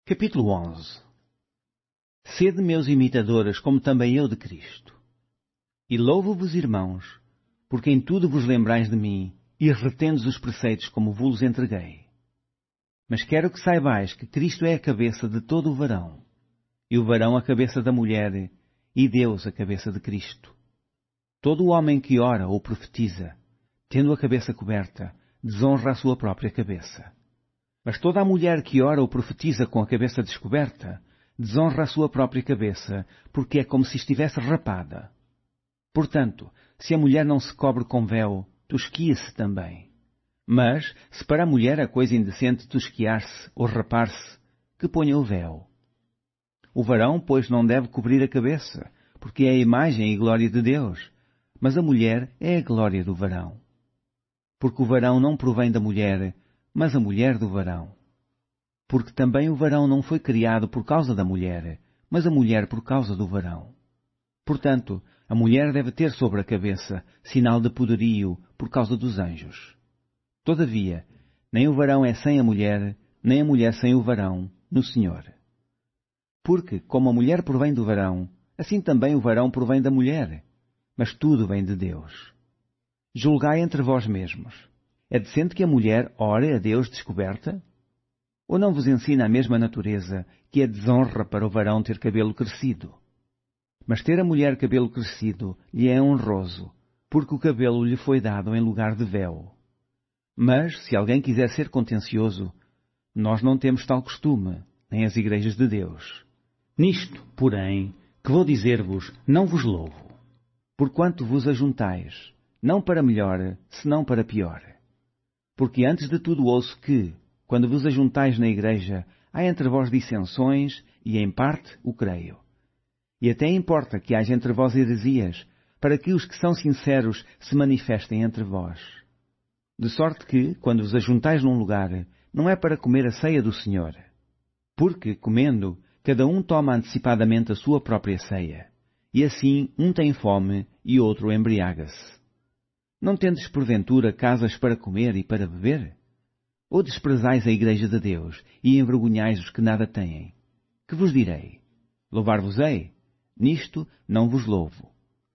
Capítulo 11. Sede meus imitadores, como também eu de Cristo. E louvo-vos, irmãos, porque em tudo vos lembrais de mim, e retendes os preceitos como vos entreguei. Mas quero que saibais que Cristo é a cabeça de todo o varão, e o varão a cabeça da mulher, e Deus a cabeça de Cristo. Todo o homem que ora ou profetiza, tendo a cabeça coberta, desonra a sua própria cabeça. Mas toda a mulher que ora ou profetiza com a cabeça descoberta, desonra a sua própria cabeça, porque é como se estivesse rapada. Portanto, se a mulher não se cobre com véu, tosquia-se também. Mas, se para a mulher a coisa indecente tosquiar-se ou rapar-se, que ponha o véu. O varão, pois, não deve cobrir a cabeça, porque é a imagem e glória de Deus, mas a mulher é a glória do varão. Porque o varão não provém da mulher, mas a mulher do varão. Porque também o varão não foi criado por causa da mulher, mas a mulher por causa do varão. Portanto, a mulher deve ter sobre a cabeça sinal de poderio por causa dos anjos. Todavia, nem o varão é sem a mulher, nem a mulher sem o varão, no Senhor. Porque, como a mulher provém do varão, assim também o varão provém da mulher, mas tudo vem de Deus. Julgai entre vós mesmos. É decente que a mulher ore a Deus descoberta? Ou não vos ensina a mesma natureza que é desonra para o varão ter cabelo crescido? Mas ter a mulher cabelo crescido lhe é honroso, porque o cabelo lhe foi dado em lugar de véu. Mas, se alguém quiser ser contencioso, nós não temos tal costume, nem as igrejas de Deus. Nisto, porém, que vou dizer-vos, não vos louvo, porquanto vos ajuntais, não para melhor, senão para pior. Porque antes de tudo ouço que, quando vos ajuntais na igreja, há entre vós dissensões, e em parte o creio. E até importa que haja entre vós heresias, para que os que são sinceros se manifestem entre vós. De sorte que, quando vos ajuntais num lugar, não é para comer a ceia do Senhor. Porque, comendo, cada um toma antecipadamente a sua própria ceia, e assim um tem fome e outro embriaga-se. Não tendes porventura casas para comer e para beber? Ou desprezais a igreja de Deus e envergonhais os que nada têm? Que vos direi? Louvar-vos-ei? Nisto não vos louvo.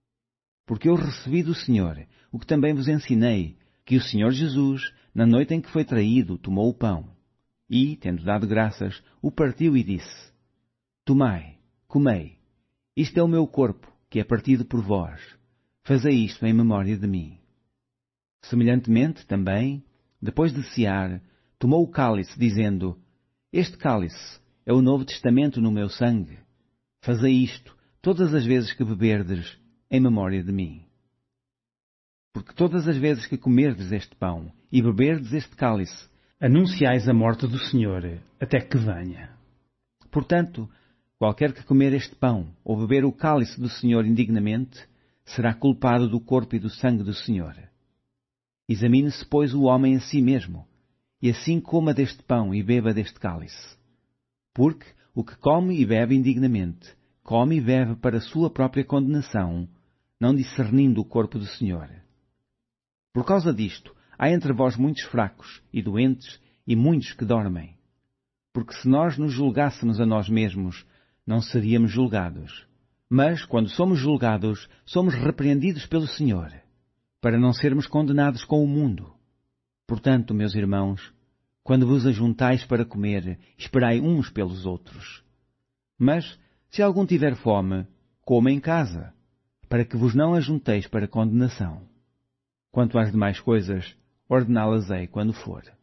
Porque eu recebi do Senhor o que também vos ensinei, que o Senhor Jesus, na noite em que foi traído, tomou o pão, e, tendo dado graças, o partiu e disse: Tomai, comei, isto é o meu corpo, que é partido por vós. Fazei isto em memória de mim. Semelhantemente, também, depois de cear, tomou o cálice, dizendo: Este cálice é o novo testamento no meu sangue. Fazei isto todas as vezes que beberdes, em memória de mim. Porque todas as vezes que comerdes este pão e beberdes este cálice, anunciais a morte do Senhor, até que venha. Portanto, qualquer que comer este pão ou beber o cálice do Senhor indignamente, será culpado do corpo e do sangue do Senhor. Examine-se, pois, o homem a si mesmo, e assim coma deste pão e beba deste cálice. Porque o que come e bebe indignamente, come e bebe para a sua própria condenação, não discernindo o corpo do Senhor. Por causa disto, há entre vós muitos fracos e doentes e muitos que dormem. Porque se nós nos julgássemos a nós mesmos, não seríamos julgados. Mas, quando somos julgados, somos repreendidos pelo Senhor, para não sermos condenados com o mundo. Portanto, meus irmãos, quando vos ajuntais para comer, esperai uns pelos outros. Mas, se algum tiver fome, coma em casa, para que vos não ajunteis para condenação. Quanto às demais coisas, ordená-las-ei quando for.